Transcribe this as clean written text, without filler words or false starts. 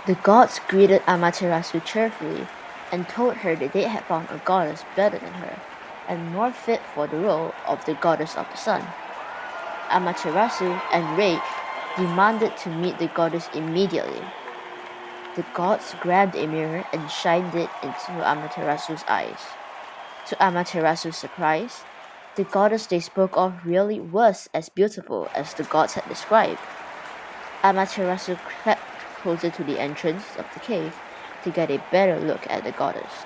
The gods greeted Amaterasu cheerfully and told her that they had found a goddess better than her and more fit for the role of the goddess of the sun. Amaterasu, enraged, demanded to meet the goddess immediately. The gods grabbed a mirror and shined it into Amaterasu's eyes. To Amaterasu's surprise, the goddess they spoke of really was as beautiful as the gods had described. Amaterasu crept closer to the entrance of the cave to get a better look at the goddess.